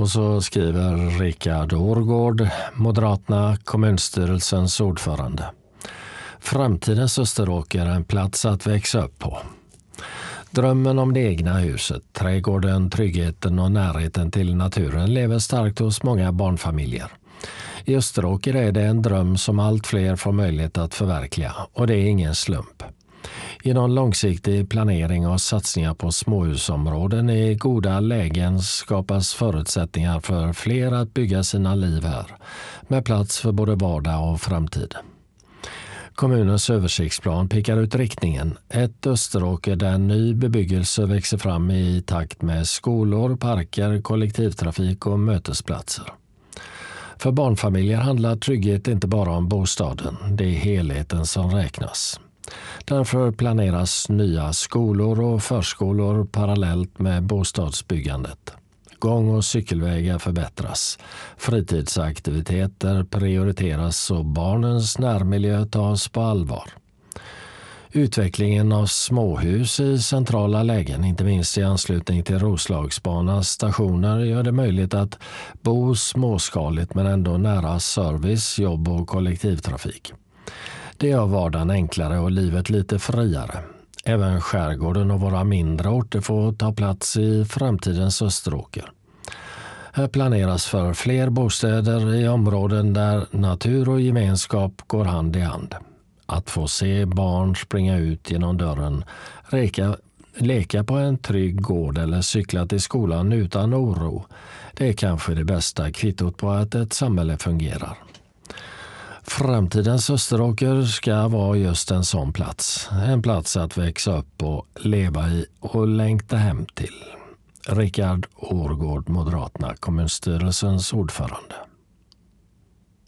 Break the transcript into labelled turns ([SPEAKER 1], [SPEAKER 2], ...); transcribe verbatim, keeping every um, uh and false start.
[SPEAKER 1] Och så skriver Rickard Årgård, Moderaterna, kommunstyrelsens ordförande. Framtidens Österåker är en plats att växa upp på. Drömmen om det egna huset, trädgården, tryggheten och närheten till naturen lever starkt hos många barnfamiljer. I Österåker är det en dröm som allt fler får möjlighet att förverkliga, och det är ingen slump. Genom långsiktig planering och satsningar på småhusområden i goda lägen skapas förutsättningar för fler att bygga sina liv här, med plats för både vardag och framtid. Kommunens översiktsplan pekar ut riktningen, ett Österåker där ny bebyggelse växer fram i takt med skolor, parker, kollektivtrafik och mötesplatser. För barnfamiljer handlar trygghet inte bara om bostaden, det är helheten som räknas. Därför planeras nya skolor och förskolor parallellt med bostadsbyggandet. Gång- och cykelvägar förbättras, fritidsaktiviteter prioriteras och barnens närmiljö tas på allvar. Utvecklingen av småhus i centrala lägen, inte minst i anslutning till Roslagsbanans stationer, gör det möjligt att bo småskaligt men ändå nära service, jobb och kollektivtrafik. Det gör vardagen enklare och livet lite friare. Även skärgården och våra mindre orter får ta plats i framtidens Österåker. Här planeras för fler bostäder i områden där natur och gemenskap går hand i hand. Att få se barn springa ut genom dörren, reka, leka på en trygg gård eller cykla till skolan utan oro, det är kanske det bästa kvittot på att ett samhälle fungerar. Framtidens Österåker ska vara just en sån plats. En plats att växa upp och leva i och längta hem till. Rickard Årgård, Moderaterna, kommunstyrelsens ordförande.